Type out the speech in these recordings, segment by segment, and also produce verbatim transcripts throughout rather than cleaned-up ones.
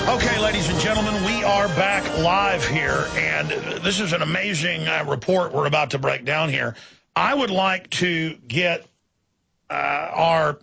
Okay, ladies and gentlemen, we are back live here, and this is an amazing uh, report we're about to break down here. I would like to get uh, our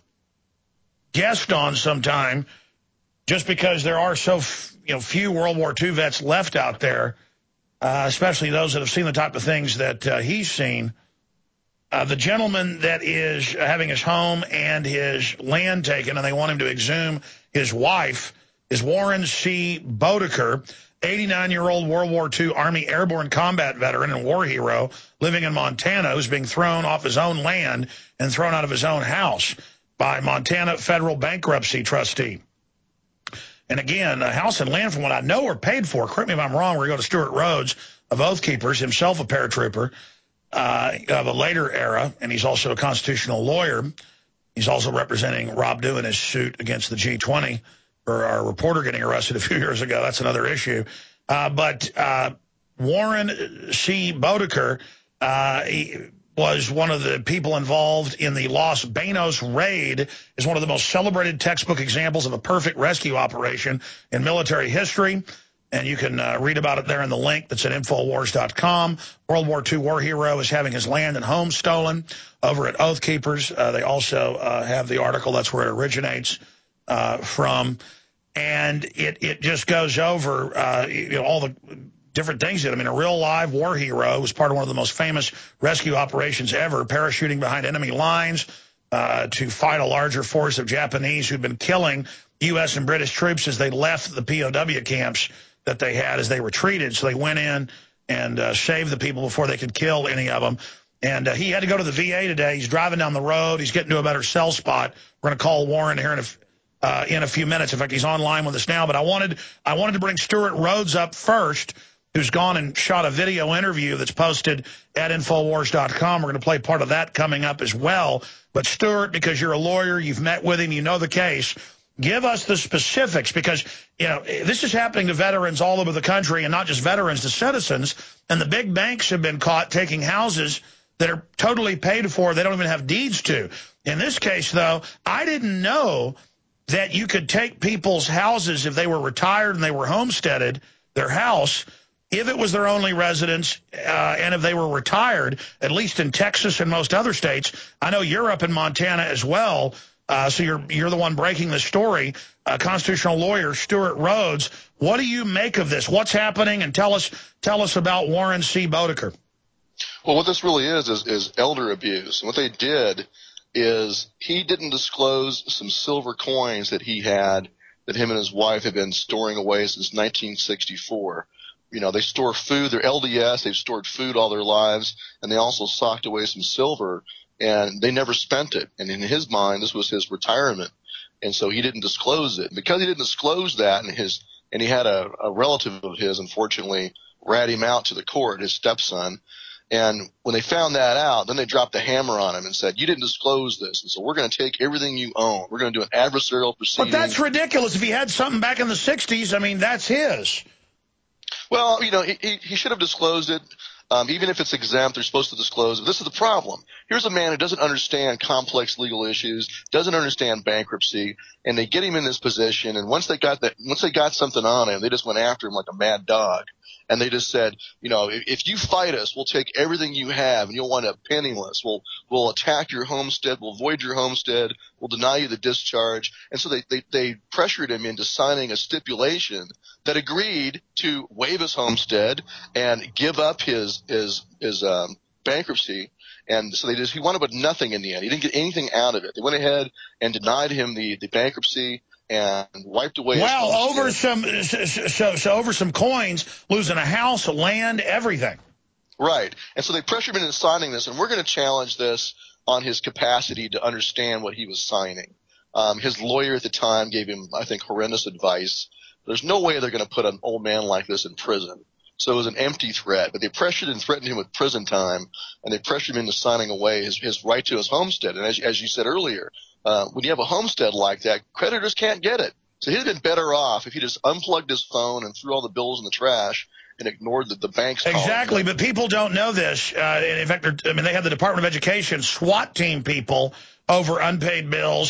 guest on sometime, just because there are so f you know few World War Two vets left out there, uh, especially those that have seen the type of things that uh, he's seen. Uh, the gentleman that is having his home and his land taken, and they want him to exhume his wife, is Warren C. Bodeker, eighty-nine-year-old World War Two Army airborne combat veteran and war hero living in Montana, who's being thrown off his own land and thrown out of his own house by Montana federal bankruptcy trustee. And again, a house and land, from what I know, are paid for. Correct me if I'm wrong. We're going to Stuart Rhodes of Oath Keepers, himself a paratrooper uh, of a later era, and he's also a constitutional lawyer. He's also representing Rob Dew in his suit against the G twenty for our reporter getting arrested a few years ago. That's another issue. Uh, but uh, Warren C. Bodeker uh, he was one of the people involved in the Los Banos raid, is one of the most celebrated textbook examples of a perfect rescue operation in military history. And you can uh, read about it there in the link that's at Infowars dot com. World War Two war hero is having his land and home stolen over at Oath Keepers. Uh, they also uh, have the article. That's where it originates uh, from. And it, it just goes over uh, you know, all the different things. I mean, a real live war hero was part of one of the most famous rescue operations ever, parachuting behind enemy lines uh, to fight a larger force of Japanese who'd been killing U S and British troops as they left the P O W camps that they had as they retreated. So they went in and uh, saved the people before they could kill any of them. And uh, he had to go to the V A today. He's driving down the road. He's getting to a better cell spot. We're going to call Warren here in a, uh, in a few minutes. In fact, he's online with us now. But I wanted, I wanted to bring Stuart Rhodes up first, who's gone and shot a video interview that's posted at Infowars dot com. We're going to play part of that coming up as well. But Stuart, because you're a lawyer, you've met with him, you know the case. Give us the specifics, because, you know, this is happening to veterans all over the country, and not just veterans, to citizens. And the big banks have been caught taking houses that are totally paid for. They don't even have deeds to. In this case, though, I didn't know that you could take people's houses if they were retired and they were homesteaded, their house, if it was their only residence, uh, and if they were retired, at least in Texas and most other states. I know you're up in Montana as well. Uh, so you're you're the one breaking the story, uh, constitutional lawyer Stuart Rhodes. What do you make of this? What's happening? And tell us tell us about Warren C. Bodeker. Well, what this really is, is is elder abuse. And what they did is he didn't disclose some silver coins that he had, that him and his wife had been storing away since nineteen sixty-four. You know, they store food. They're L D S. They've stored food all their lives, and they also socked away some silver. And they never spent it. And in his mind, this was his retirement. And so he didn't disclose it. Because he didn't disclose that, and his and he had a, a relative of his, unfortunately, rat him out to the court, his stepson. And when they found that out, then they dropped the hammer on him and said, you didn't disclose this, and so we're going to take everything you own. We're going to do an adversarial proceeding. But that's ridiculous. If he had something back in the sixties, I mean, that's his. Well, you know, he, he, he should have disclosed it. Um, even if it's exempt, they're supposed to disclose it. This is the problem. Here's a man who doesn't understand complex legal issues, doesn't understand bankruptcy, and they get him in this position. And once they got that, once they got something on him, they just went after him like a mad dog. And they just said, you know, if, if you fight us, we'll take everything you have, and you'll wind up penniless. We'll we'll attack your homestead. We'll void your homestead. We'll deny you the discharge. And so they they, they pressured him into signing a stipulation that agreed to waive his homestead and give up his his his um, bankruptcy. And so they just he wound up with nothing in the end. He didn't get anything out of it. They went ahead and denied him the the bankruptcy and wiped away. Well, over some so, so over some coins, losing a house, a land, everything. Right. And so they pressured him into signing this, and we're going to challenge this on his capacity to understand what he was signing. Um, his lawyer at the time gave him, I think, horrendous advice. There's no way they're going to put an old man like this in prison. So it was an empty threat. But they pressured and threatened him with prison time, and they pressured him into signing away his, his right to his homestead. And as, as you said earlier, uh, when you have a homestead like that, creditors can't get it. So he'd have been better off if he just unplugged his phone and threw all the bills in the trash and ignored the, the bank's calling. Exactly, but people don't know this. Uh, and in fact, I mean, they have the Department of Education SWAT team people over unpaid bills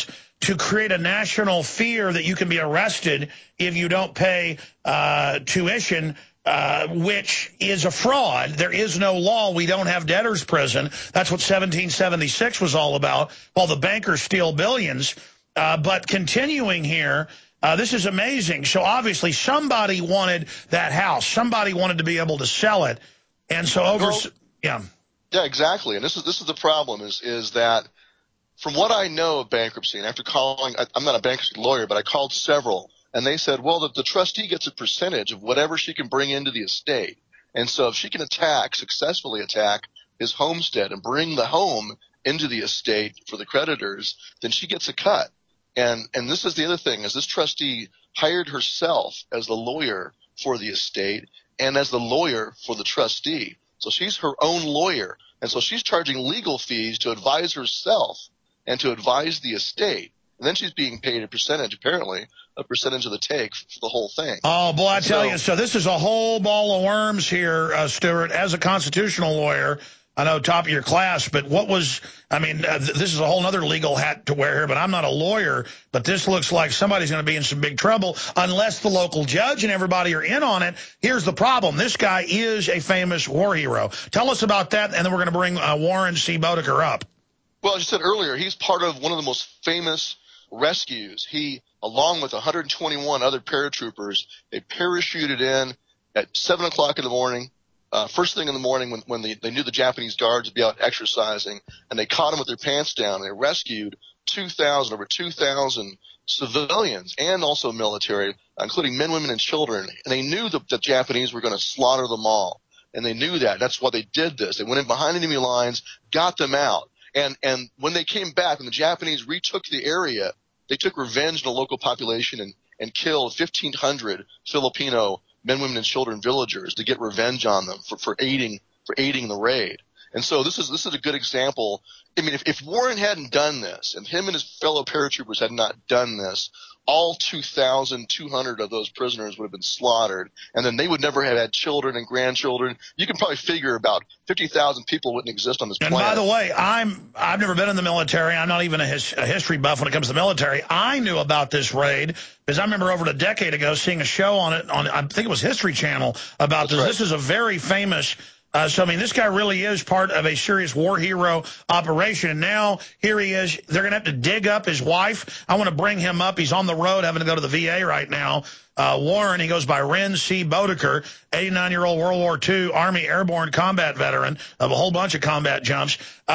to create a national fear that you can be arrested if you don't pay uh, tuition, uh, which is a fraud. There is no law. We don't have debtor's prison. That's what seventeen seventy-six was all about, while the bankers steal billions. Uh, but continuing here, uh, this is amazing. So obviously somebody wanted that house. Somebody wanted to be able to sell it. And so over, Well, yeah. Yeah, exactly. And this is this is the problem is is that from what I know of bankruptcy, and after calling, I, I'm not a bankruptcy lawyer, but I called several, and they said, well, the, the trustee gets a percentage of whatever she can bring into the estate. And so if she can attack, successfully attack his homestead and bring the home into the estate for the creditors, then she gets a cut. And and this is the other thing, is this trustee hired herself as the lawyer for the estate and as the lawyer for the trustee. So she's her own lawyer. And so she's charging legal fees to advise herself and to advise the estate. And then she's being paid a percentage, apparently, a percentage of the take for the whole thing. Oh, boy, I tell so, you, so this is a whole ball of worms here, uh, Stuart. As a constitutional lawyer, I know top of your class, but what was, I mean, uh, th this is a whole other legal hat to wear here, but I'm not a lawyer, but this looks like somebody's going to be in some big trouble unless the local judge and everybody are in on it. Here's the problem. This guy is a famous war hero. Tell us about that, and then we're going to bring uh, Warren C. Bodeker up. Well, as you said earlier, he's part of one of the most famous rescues. He, along with one hundred twenty-one other paratroopers, they parachuted in at seven o'clock in the morning, Uh, first thing in the morning when, when they, they knew the Japanese guards would be out exercising, and they caught them with their pants down. They rescued two thousand, over two thousand civilians and also military, including men, women, and children. And they knew that the Japanese were going to slaughter them all. And they knew that. That's why they did this. They went in behind enemy lines, got them out. And, and when they came back, when the Japanese retook the area, they took revenge on the local population and, and killed fifteen hundred Filipino men, women, and children villagers to get revenge on them for, for aiding for aiding the raid. And so this is this is a good example. I mean, if, if Warren hadn't done this, and him and his fellow paratroopers had not done this, all two thousand two hundred of those prisoners would have been slaughtered, and then they would never have had children and grandchildren. You can probably figure about fifty thousand people wouldn't exist on this and planet. And by the way, I'm, I've never been in the military. I'm not even a, his, a history buff when it comes to the military. I knew about this raid because I remember over a decade ago seeing a show on it, on I think it was History Channel, about That's this. right. This is a very famous Uh, so, I mean, this guy really is part of a serious war hero operation. And now here he is. They're going to have to dig up his wife. I want to bring him up. He's on the road having to go to the V A right now. Uh, Warren, he goes by Ren C. Bodeker, eighty-nine-year-old World War Two Army Airborne combat veteran of a whole bunch of combat jumps. Uh,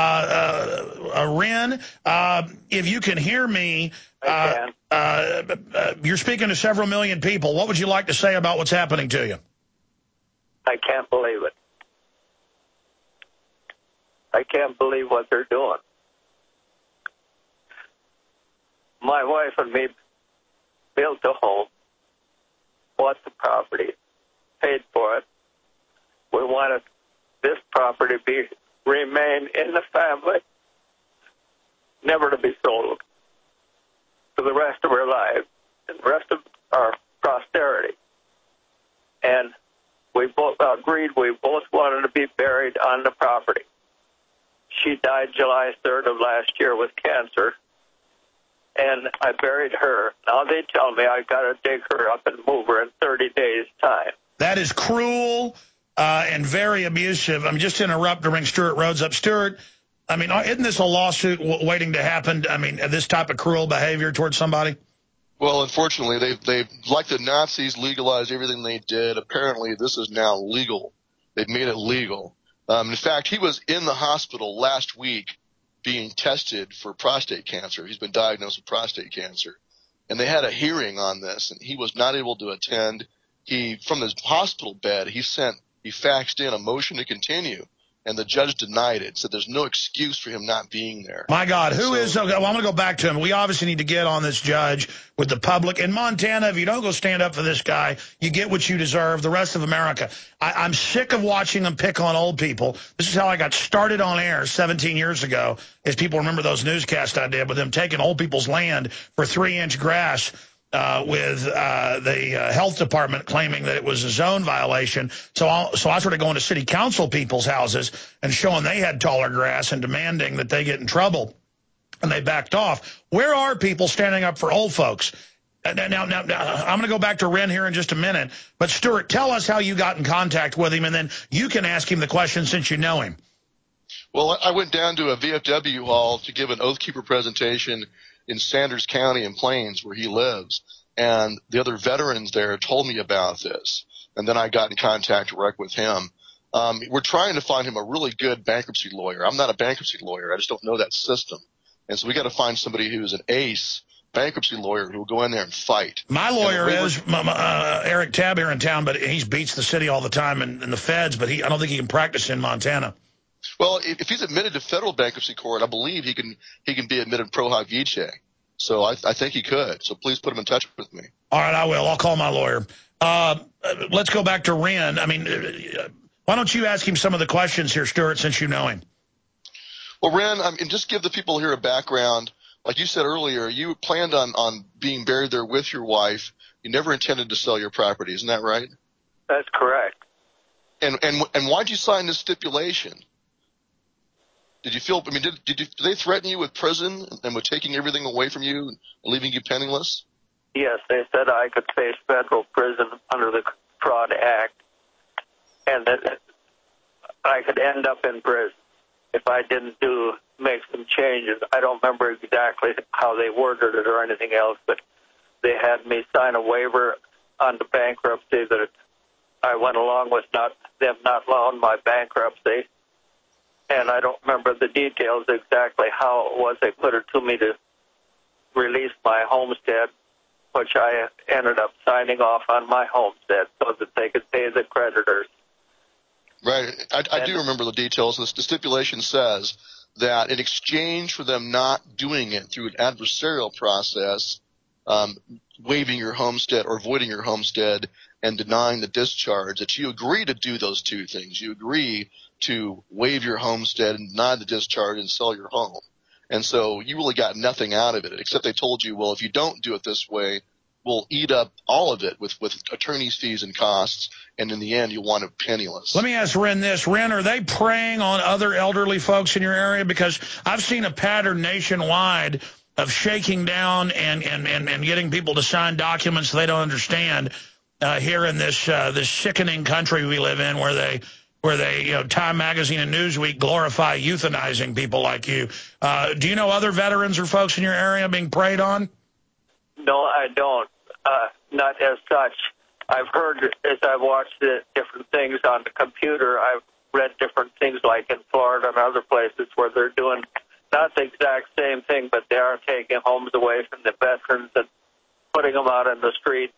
uh, uh, Ren, uh, if you can hear me, uh, uh, uh, you're speaking to several million people. What would you like to say about what's happening to you? I can't believe it. I can't believe what they're doing. My wife and me built a home, bought the property, paid for it. We wanted this property to be remain in the family, never to be sold for the rest of our lives and the rest of our posterity. And we both agreed we both wanted to be buried on the property. She died July third of last year with cancer, and I buried her. Now they tell me I got to dig her up and move her in thirty days' time. That is cruel uh, and very abusive. I'm just interrupt to bring Stuart Rhodes up. Stuart, I mean, isn't this a lawsuit w waiting to happen? I mean, this type of cruel behavior towards somebody? Well, unfortunately, they've, they've, like the Nazis legalized everything they did, apparently this is now legal. They've made it legal. Um, in fact, he was in the hospital last week being tested for prostate cancer. He's been diagnosed with prostate cancer. And they had a hearing on this, and he was not able to attend. He, from his hospital bed, he sent, he faxed in a motion to continue, and the judge denied it, said there's no excuse for him not being there. My God, who so, is, okay, well, I'm going to go back to him. We obviously need to get on this judge with the public. In Montana, if you don't go stand up for this guy, you get what you deserve. The rest of America. I, I'm sick of watching them pick on old people. This is how I got started on air seventeen years ago, as people remember those newscasts I did with them taking old people's land for three-inch grass. Uh, with uh, the uh, health department claiming that it was a zone violation. So, I'll, so I started going to city council people's houses and showing they had taller grass and demanding that they get in trouble. and they backed off. Where are people standing up for old folks? Now, now, now, now I'm going to go back to Ren here in just a minute. But, Stuart, tell us how you got in contact with him, and then you can ask him the question since you know him. Well, I went down to a V F W hall to give an Oath Keeper presentation in Sanders County in Plains, where he lives. And the other veterans there told me about this. And then I got in contact direct with him. Um, we're trying to find him a really good bankruptcy lawyer. I'm not a bankruptcy lawyer. I just don't know that system. And so we got to find somebody who's an ace bankruptcy lawyer who will go in there and fight. My lawyer is uh, Eric Tabb here in town, but he beats the city all the time in, in the feds, but he I don't think he can practice in Montana. Well, if, if he's admitted to federal bankruptcy court, I believe he can he can be admitted pro hac vice. So I, I think he could. So please put him in touch with me. All right, I will. I'll call my lawyer. Uh, let's go back to Ren. I mean, uh, why don't you ask him some of the questions here, Stuart, since you know him? Well, Ren, I mean, just give the people here a background. Like you said earlier, you planned on, on being buried there with your wife. You never intended to sell your property. Isn't that right? That's correct. And and and why'd you sign this stipulation? Did you feel, I mean, did, did, you, did they threaten you with prison and with taking everything away from you and leaving you penniless? Yes, they said I could face federal prison under the Fraud Act, and that I could end up in prison if I didn't do make some changes. I don't remember exactly how they worded it or anything else, but they had me sign a waiver on the bankruptcy that I went along with not them not allowing my bankruptcy. And I don't remember the details exactly how it was they put it to me to release my homestead, which I ended up signing off on my homestead so that they could pay the creditors. Right. I, I do remember the details. The stipulation says that in exchange for them not doing it through an adversarial process, um, waiving your homestead or voiding your homestead and denying the discharge, that you agree to do those two things. You agree to waive your homestead and deny the discharge and sell your home. And so you really got nothing out of it, except they told you, well, if you don't do it this way, we'll eat up all of it with, with attorney's fees and costs, and in the end, you'll want it penniless. Let me ask Ren this. Ren, are they preying on other elderly folks in your area? Because I've seen a pattern nationwide of shaking down and, and, and, and getting people to sign documents they don't understand uh, here in this uh, this sickening country we live in, where they where they, you know, Time Magazine and Newsweek glorify euthanizing people like you. Uh, do you know other veterans or folks in your area being preyed on? No, I don't. Uh, not as such. I've heard, as I've watched the different things on the computer, I've read different things like in Florida and other places where they're doing not the exact same thing, but they are taking homes away from the veterans and putting them out in the street.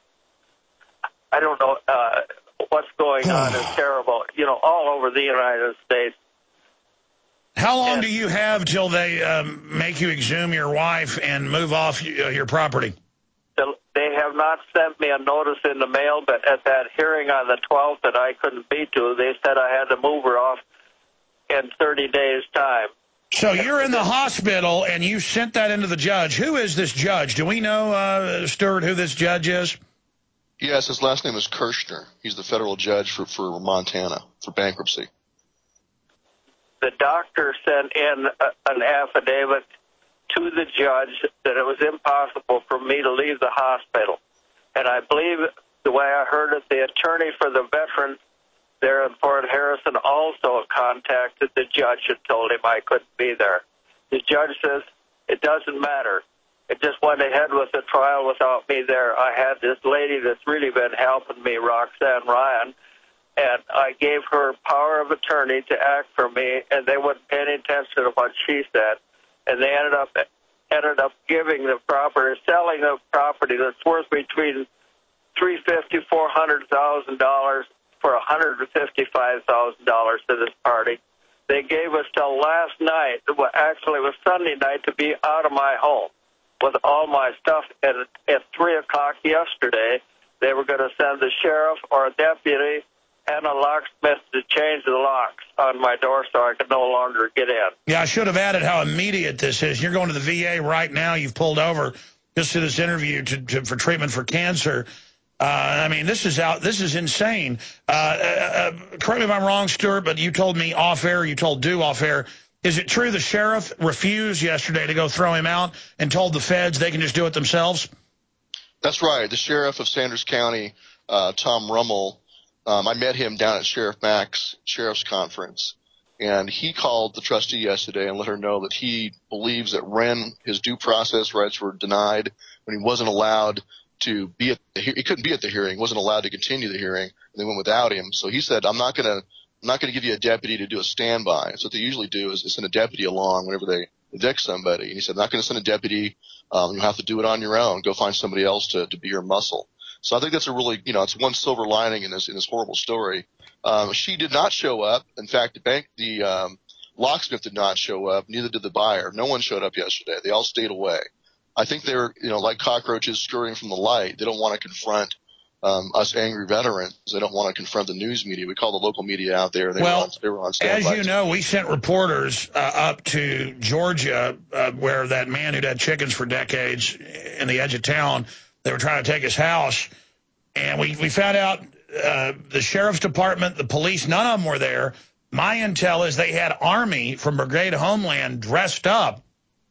I don't know. Uh, what's going on is terrible, you know, all over the United States. How long and, do you have till they um, make you exhume your wife and move off your property? They have not sent me a notice in the mail, but at that hearing on the twelfth that I couldn't be to, they said I had to move her off in thirty days' time. So you're in the hospital, and you sent that into the judge. Who is this judge? Do we know, uh, Stuart, who this judge is? Yes, his last name is Kirshner. He's the federal judge for, for Montana, for bankruptcy. The doctor sent in a, an affidavit to the judge that it was impossible for me to leave the hospital. And I believe, the way I heard it, the attorney for the veterans there in Fort Harrison also contacted the judge and told him I couldn't be there. The judge says it doesn't matter. It just went ahead with the trial without me there. I had this lady that's really been helping me, Roxanne Ryan, and I gave her power of attorney to act for me, and they wouldn't pay any attention to what she said. And they ended up ended up giving the property, selling the property that's worth between three fifty, four hundred thousand dollars for a hundred and fifty-five thousand dollars to this party. They gave us till last night. Well, actually, it was Sunday night to be out of my home with all my stuff. And at three o'clock yesterday, they were going to send the sheriff or a deputy and a locksmith to change the locks on my door so I could no longer get in. Yeah, I should have added how immediate this is. You're going to the V A right now. You've pulled over just to this interview to, to, for treatment for cancer. Uh, I mean, this is out. This is insane. Uh, uh, correct me if I'm wrong, Stuart, but you told me off air, you told Dew off air, Is it true the sheriff refused yesterday to go throw him out and told the feds they can just do it themselves? That's right. The sheriff of Sanders County, uh, Tom Rummel, um, I met him down at Sheriff Mack's sheriff's conference, and he called the trustee yesterday and let her know that he believes that Wren, his due process rights were denied when he wasn't allowed to be at the he-, he couldn't be at the hearing, wasn't allowed to continue the hearing, and they went without him. So he said, I'm not going to I'm not going to give you a deputy to do a standby. So what they usually do is, is send a deputy along whenever they evict somebody. And he said, I'm not going to send a deputy. Um, you'll have to do it on your own. Go find somebody else to, to be your muscle. So I think that's a really, you know, it's one silver lining in this, in this horrible story. Um, she did not show up. In fact, the bank, the, um, locksmith did not show up. Neither did the buyer. No one showed up yesterday. They all stayed away. I think they're, you know, like cockroaches scurrying from the light. They don't want to confront Um, us angry veterans. They don't want to confront the news media. We call the local media out there. They well, were on, they were on standby. As you know, we sent reporters uh, up to Georgia, uh, where that man who'd had chickens for decades in the edge of town, they were trying to take his house. And we, we found out uh, the sheriff's department, the police, none of them were there. My intel is they had Army from Brigade Homeland dressed up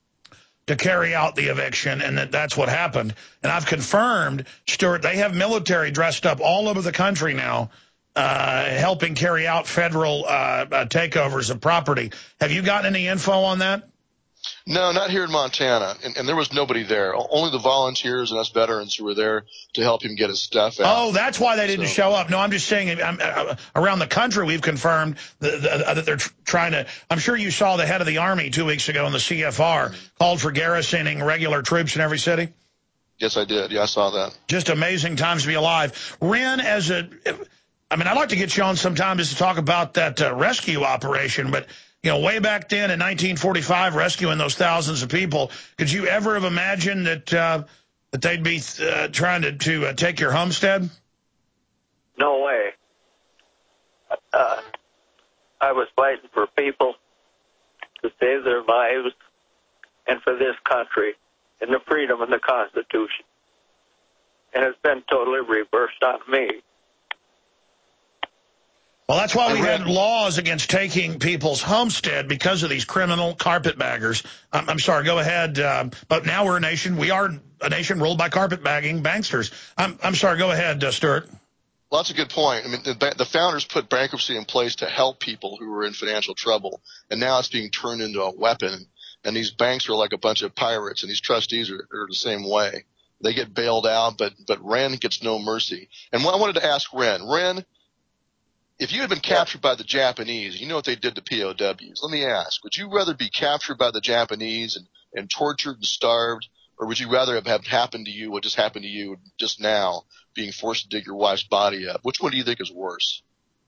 to carry out the eviction, and that that's what happened. And I've confirmed, Stuart, they have military dressed up all over the country now, uh, helping carry out federal uh, uh, takeovers of property. Have you gotten any info on that? No, not here in Montana, and, and there was nobody there. Only the volunteers and us veterans who were there to help him get his stuff out. Oh, that's why they didn't so. show up. No, I'm just saying I'm, uh, around the country we've confirmed that, that, that they're tr trying to. I'm sure you saw the head of the Army two weeks ago in the C F R mm-hmm. called for garrisoning regular troops in every city. Yes, I did. Yeah, I saw that. Just amazing times to be alive. Wren, as a, I mean, I'd like to get you on sometime just to talk about that uh, rescue operation, but you know, way back then in nineteen forty-five, rescuing those thousands of people, could you ever have imagined that uh, that they'd be uh, trying to, to uh, take your homestead? No way. Uh, I was fighting for people to save their lives and for this country and the freedom and the Constitution. And it's been totally reversed on me. Well, that's why we had laws against taking people's homestead because of these criminal carpetbaggers. I'm, I'm sorry, go ahead. Uh, but now we're a nation. We are a nation ruled by carpetbagging banksters. I'm, I'm sorry, go ahead, uh, Stuart. Well, that's a good point. I mean, the, the founders put bankruptcy in place to help people who were in financial trouble, and now it's being turned into a weapon. And these banks are like a bunch of pirates, and these trustees are, are the same way. They get bailed out, but but Wren gets no mercy. And what I wanted to ask Wren, Wren, if you had been captured by the Japanese, you know what they did to P O Ws. Let me ask, would you rather be captured by the Japanese and, and tortured and starved, or would you rather have, have happened to you what just happened to you just now, being forced to dig your wife's body up? Which one do you think is worse?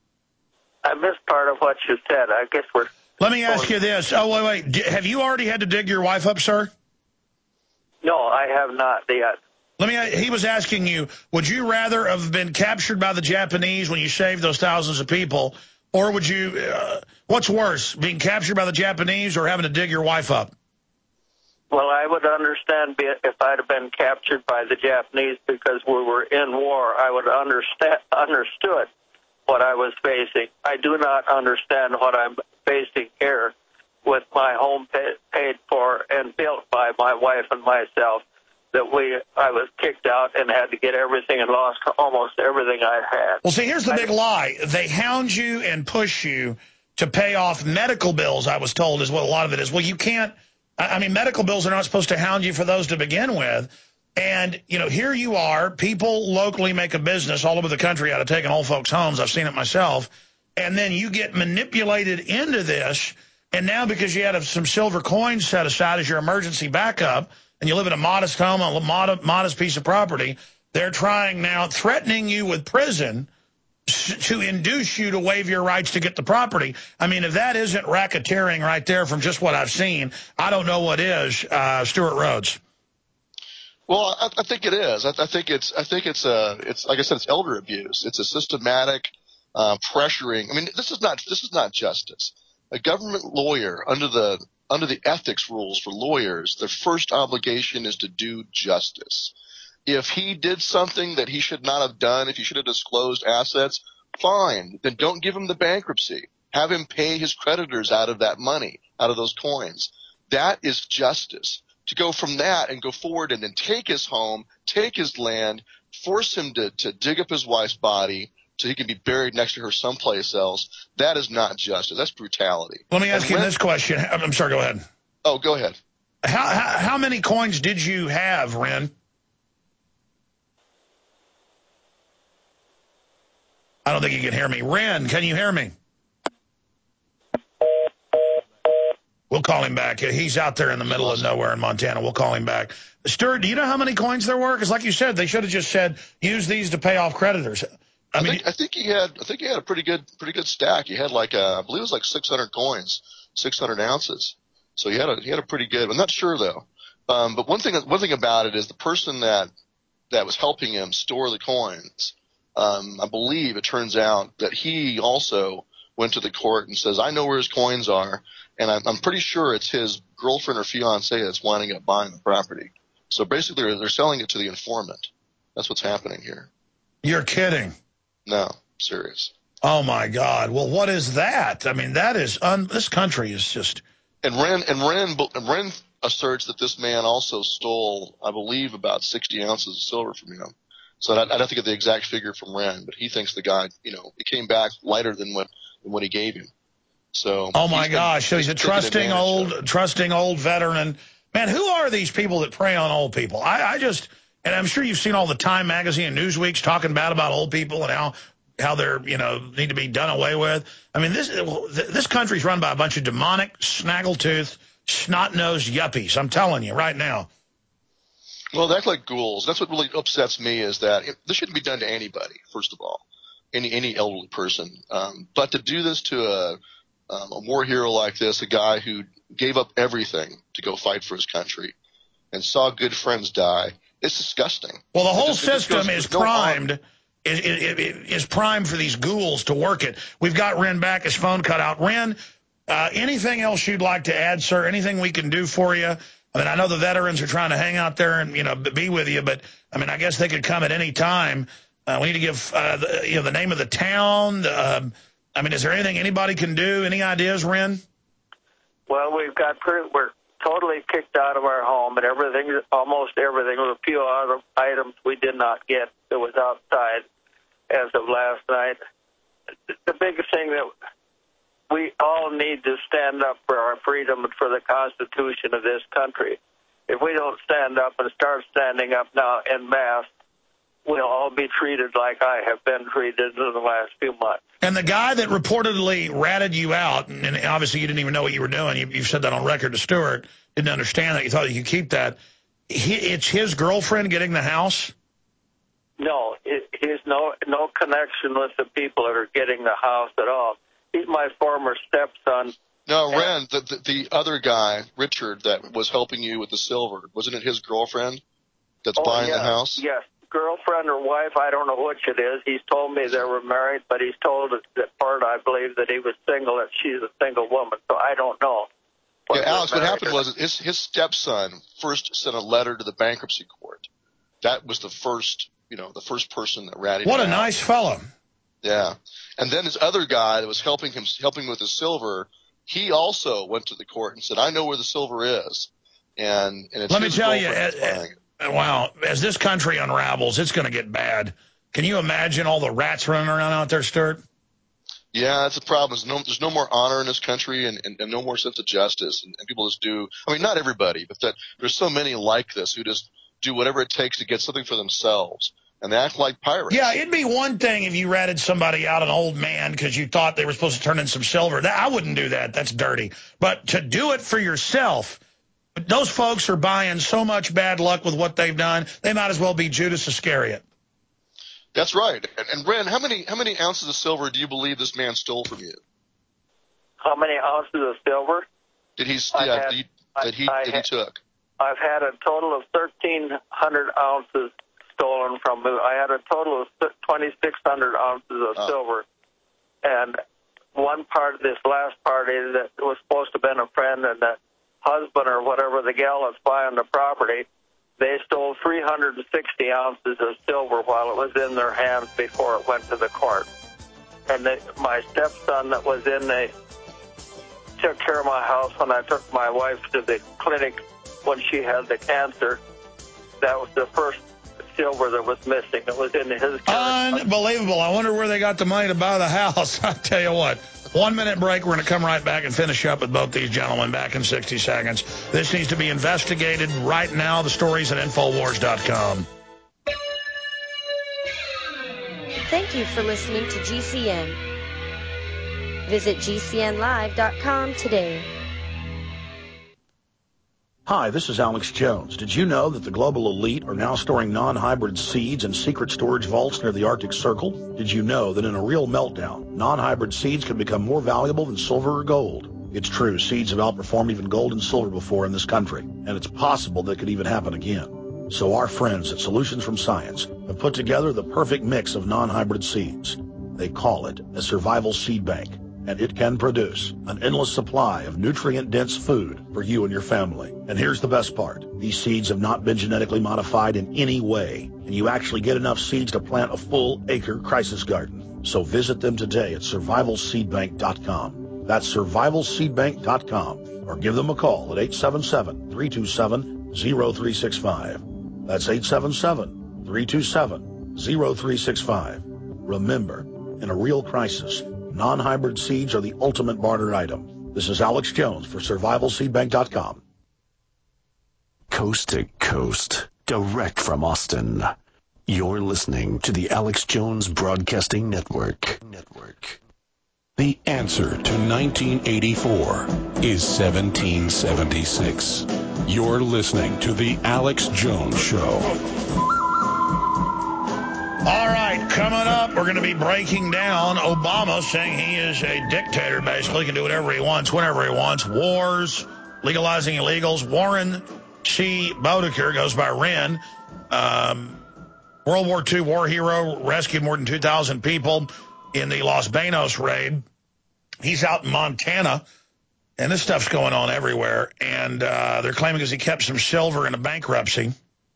I missed part of what you said. I guess we're... Let me ask you this. Oh, wait, wait. Have you already had to dig your wife up, sir? No, I have not yet. Let me. He was asking you, would you rather have been captured by the Japanese when you saved those thousands of people, or would you, uh, what's worse, being captured by the Japanese or having to dig your wife up? Well, I would understand if I'd have been captured by the Japanese because we were in war. I would understand understood what I was facing. I do not understand what I'm facing here with my home pay, paid for and built by my wife and myself. That we, I was kicked out and had to get everything and lost almost everything I had. Well, see, here's the big lie. They hound you and push you to pay off medical bills, I was told, is what a lot of it is. Well, you can't, I mean, medical bills are not supposed to hound you for those to begin with. And, you know, here you are, people locally make a business all over the country out of taking old folks' homes. I've seen it myself. And then you get manipulated into this. And now because you had some silver coins set aside as your emergency backup, and you live in a modest home, a modest, modest piece of property, they're trying now, threatening you with prison to induce you to waive your rights to get the property. I mean, if that isn't racketeering right there from just what I've seen, I don't know what is, uh, Stuart Rhodes. Well, I, I think it is. I, I think it's, I think it's, uh, it's, like I said, it's elder abuse. It's a systematic, uh, pressuring. I mean, this is not, this is not justice. A government lawyer under the, Under the ethics rules for lawyers, their first obligation is to do justice. If he did something that he should not have done, if he should have disclosed assets, fine. Then don't give him the bankruptcy. Have him pay his creditors out of that money, out of those coins. That is justice. To go from that and go forward and then take his home, take his land, force him to, to dig up his wife's body so he can be buried next to her someplace else, that is not justice. That's brutality. Let me ask and you when, this question. I'm sorry, go ahead. Oh, go ahead. How, how, how many coins did you have, Ren? I don't think you can hear me. Ren, can you hear me? We'll call him back. He's out there in the middle of nowhere in Montana. We'll call him back. Stuart, do you know how many coins there were? Because like you said, they should have just said, use these to pay off creditors. I, I mean, think I think he had I think he had a pretty good pretty good stack. He had like a, I believe it was like six hundred coins, six hundred ounces. So he had a he had a pretty good. I'm not sure though. Um, but one thing one thing about it is the person that that was helping him store the coins. Um, I believe it turns out that he also went to the court and says, I know where his coins are, and I'm, I'm pretty sure it's his girlfriend or fiance that's winding up buying the property. So basically, they're, they're selling it to the informant. That's what's happening here. You're kidding. No, serious. Oh, my God. Well, what is that? I mean, that is, un this country is just. And Ren, and Ren, and Ren asserts that this man also stole, I believe, about sixty ounces of silver from him. So I'd, I'd have to get the exact figure from Ren, but he thinks the guy, you know, it came back lighter than what, than what he gave him. So. Oh, my been, gosh. So he's a trusting old, of. trusting old veteran. Man, who are these people that prey on old people? I, I just, and I'm sure you've seen all the Time magazine and Newsweek's talking bad about old people and how, how they're, you know, need to be done away with. I mean, this, this country's run by a bunch of demonic, snaggletooth, snot-nosed yuppies. I'm telling you right now. Well, they act like ghouls. That's what really upsets me is that it, this shouldn't be done to anybody, first of all, any any elderly person. Um, but to do this to a, um, a war hero like this, a guy who gave up everything to go fight for his country and saw good friends die, it's disgusting. Well, the whole just, system goes, is no primed. Is, is, is primed for these ghouls to work it. We've got Ren back. His phone cut out. Ren, uh, anything else you'd like to add, sir? Anything we can do for you? I mean, I know the veterans are trying to hang out there and, you know, be with you, but, I mean, I guess they could come at any time. Uh, we need to give, uh, the, you know, the name of the town. Um, I mean, is there anything anybody can do? Any ideas, Ren? Well, we've got, we're totally kicked out of our home, and everything, almost everything, with a few other items we did not get that was outside as of last night. The biggest thing that we all need to stand up for our freedom and for the Constitution of this country. If we don't stand up and start standing up now en masse, we'll all be treated like I have been treated in the last few months. And the guy that reportedly ratted you out, and obviously you didn't even know what you were doing, you, you've said that on record to Stuart, didn't understand that, you thought you could keep that. He, it's his girlfriend getting the house? No, it, he's no no connection with the people that are getting the house at all. He's my former stepson. No, Ren, the, the the other guy, Richard, that was helping you with the silver, wasn't it his girlfriend that's oh, buying yes, the house? Yes, girlfriend or wife, I don't know which it is. He's told me they were married, but he's told us that part, I believe, that he was single, that she's a single woman, so I don't know. Yeah, Alex, what happened was his, his stepson first sent a letter to the bankruptcy court. That was the first, you know, the first person that ratted him out. What a nice fellow. Yeah. And then this other guy that was helping him, helping with the silver, he also went to the court and said, I know where the silver is. And, and it's Let me his tell you, girlfriend uh, that's buying it. wow, as this country unravels, it's going to get bad. Can you imagine all the rats running around out there, Stuart? Yeah, that's the problem. There's no, there's no more honor in this country and, and, and no more sense of justice. And, and people just do, I mean, not everybody, but that there's so many like this who just do whatever it takes to get something for themselves. And they act like pirates. Yeah, it'd be one thing if you ratted somebody out, an old man, because you thought they were supposed to turn in some silver. That, I wouldn't do that. That's dirty. But to do it for yourself, those folks are buying so much bad luck with what they've done, they might as well be Judas Iscariot. That's right. And, and Ren, how many how many ounces of silver do you believe this man stole from you? How many ounces of silver? Did he? Yeah, had, did he, that he I, that I he took. I've had a total of thirteen hundred ounces stolen from me. I had a total of twenty-six hundred ounces of oh. silver, and one part of this last party that was supposed to have been a friend and the husband or whatever, the gal that's buying the property, they stole three hundred sixty ounces of silver while it was in their hands before it went to the court. and they, my stepson that was in the took care of my house when I took my wife to the clinic when she had the cancer. That was the first silver that was missing. It was in his car. Unbelievable. I wonder where they got the money to buy the house. I tell you what, one minute break. We're going to come right back and finish up with both these gentlemen back in sixty seconds. This needs to be investigated right now. The stories at Infowars dot com. Thank you for listening to G C N. Visit G C N live dot com today. Hi, this is Alex Jones. Did you know that the global elite are now storing non-hybrid seeds in secret storage vaults near the Arctic Circle? Did you know that in a real meltdown, non-hybrid seeds can become more valuable than silver or gold? It's true, seeds have outperformed even gold and silver before in this country, and it's possible that could even happen again. So our friends at Solutions from Science have put together the perfect mix of non-hybrid seeds. They call it a survival seed bank, and it can produce an endless supply of nutrient-dense food for you and your family. And here's the best part. These seeds have not been genetically modified in any way, and you actually get enough seeds to plant a full acre crisis garden. So visit them today at survival seed bank dot com. That's survival seed bank dot com, or give them a call at eight seven seven, three two seven, zero three six five. That's eight seven seven, three two seven, zero three six five. Remember, in a real crisis, non-hybrid seeds are the ultimate barter item. This is Alex Jones for survival seed bank dot com. Coast to coast, direct from Austin. You're listening to the Alex Jones Broadcasting Network. Network. The answer to nineteen eighty-four is seventeen seventy-six. You're listening to the Alex Jones Show. All right, coming up, we're going to be breaking down Obama saying he is a dictator, basically, can do whatever he wants, whenever he wants. Wars, legalizing illegals. Warren C. Bodeker goes by Ren. Um, World War Two war hero, rescued more than two thousand people in the Los Banos raid. He's out in Montana, and this stuff's going on everywhere. And uh, they're claiming because he kept some silver in a bankruptcy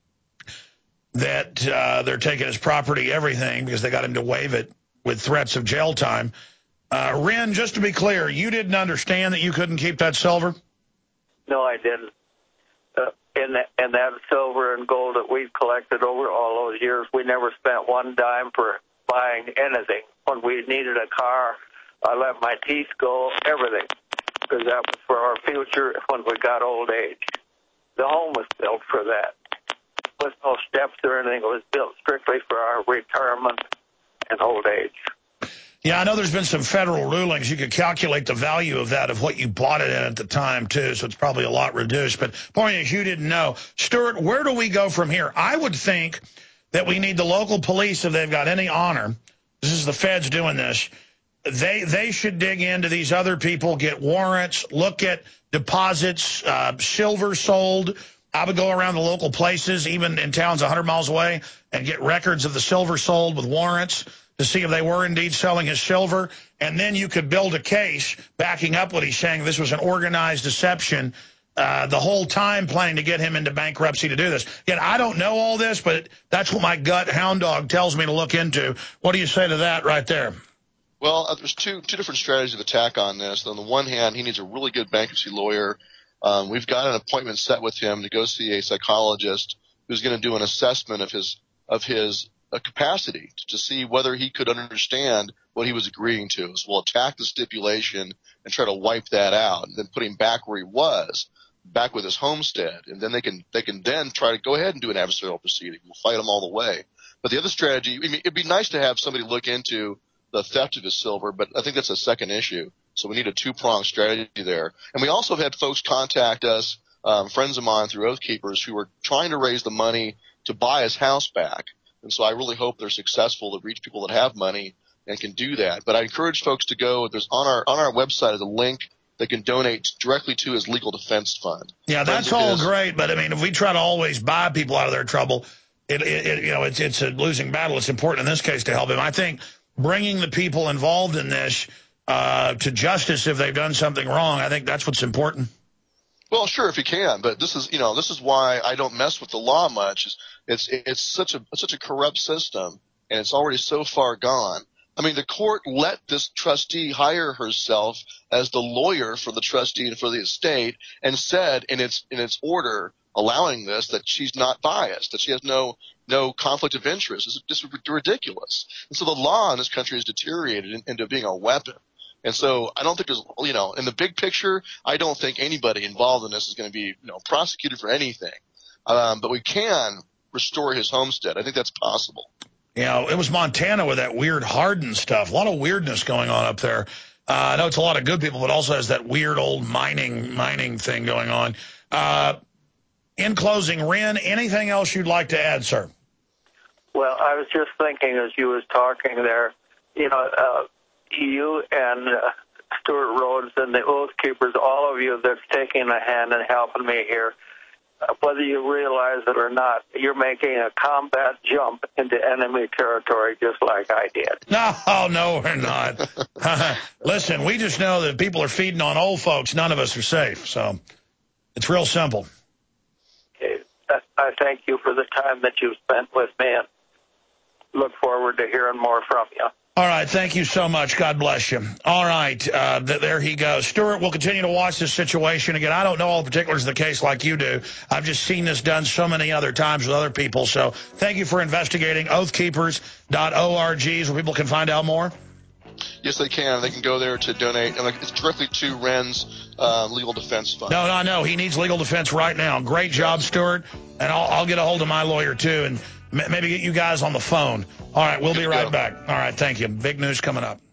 that uh, they're taking his property, everything, because they got him to waive it with threats of jail time. Uh, Ren, just to be clear, you didn't understand that you couldn't keep that silver? No, I didn't. Uh, in, that, in that silver and gold that we've collected over all those years, we never spent one dime for buying anything. When we needed a car, I let my teeth go, everything, because that was for our future when we got old age. The home was built for that. With no steps or anything. It was built strictly for our retirement and old age. Yeah, I know there's been some federal rulings. You could calculate the value of that, of what you bought it in at the time, too, so it's probably a lot reduced. But point is, you didn't know. Stuart, where do we go from here? I would think that we need the local police, if they've got any honor. This is the feds doing this. They, they should dig into these other people, get warrants, look at deposits, uh, silver sold. I would go around the local places, even in towns one hundred miles away, and get records of the silver sold with warrants to see if they were indeed selling his silver. And then you could build a case backing up what he's saying. This was an organized deception uh, the whole time, planning to get him into bankruptcy to do this. Yet I don't know all this, but that's what my gut hound dog tells me to look into. What do you say to that right there? Well, uh, there's two two different strategies of attack on this. On the one hand, he needs a really good bankruptcy lawyer. Um, we've got an appointment set with him to go see a psychologist who's going to do an assessment of his of his uh, capacity to, to see whether he could understand what he was agreeing to. So we'll attack the stipulation and try to wipe that out, and then put him back where he was, back with his homestead, and then they can they can then try to go ahead and do an adversarial proceeding. We'll fight him all the way. But the other strategy, I mean, it'd be nice to have somebody look into the theft of his silver, but I think that's a second issue. So we need a two-pronged strategy there. And we also have had folks contact us, um, friends of mine through Oath Keepers, who are trying to raise the money to buy his house back. And so I really hope they're successful to reach people that have money and can do that. But I encourage folks to go. There's on our on our website is a link that can donate directly to his legal defense fund. Yeah, that's all great. But I mean, if we try to always buy people out of their trouble, it, it, it you know, it's it's a losing battle. It's important in this case to help him. I think bringing the people involved in this uh, to justice if they've done something wrong, I think that's what's important. Well, sure, if you can, but this is, you know, this is why I don't mess with the law much. It's, it's, it's such a, it's such a corrupt system, and it's already so far gone I mean, the court let this trustee hire herself as the lawyer for the trustee and for the estate, and said in its in its order allowing this that she's not biased, that she has no no conflict of interest. It's just ridiculous. And so the law in this country has deteriorated in, into being a weapon. And so I don't think there's, you know, in the big picture, I don't think anybody involved in this is going to be, you know, prosecuted for anything. Um, but we can restore his homestead. I think that's possible. You know, it was Montana with that weird Hardin stuff. A lot of weirdness going on up there. Uh, I know it's a lot of good people, but also has that weird old mining mining thing going on. Uh, in closing, Ren, anything else you'd like to add, sir? Well, I was just thinking as you was talking there, you know, uh, you and uh, Stuart Rhodes and the Oath Keepers, all of you that's taking a hand and helping me here, uh, whether you realize it or not, you're making a combat jump into enemy territory just like I did. No, no, we're not. Listen, we just know that if people are feeding on old folks, none of us are safe. So it's real simple. Okay. I thank you for the time that you've spent with me and look forward to hearing more from you. All right, thank you so much. God bless you. All right, uh, th there he goes. Stuart, we'll continue to watch this situation. Again, I don't know all the particulars of the case like you do. I've just seen this done so many other times with other people. So thank you for investigating. oath keepers dot org is where people can find out more. Yes, they can. They can go there to donate. And it's directly to Ren's uh, legal defense fund. No, no, no. He needs legal defense right now. Great job, Stuart. And I'll, I'll get a hold of my lawyer, too, and maybe get you guys on the phone. All right, we'll be right back. All right, thank you. Big news coming up.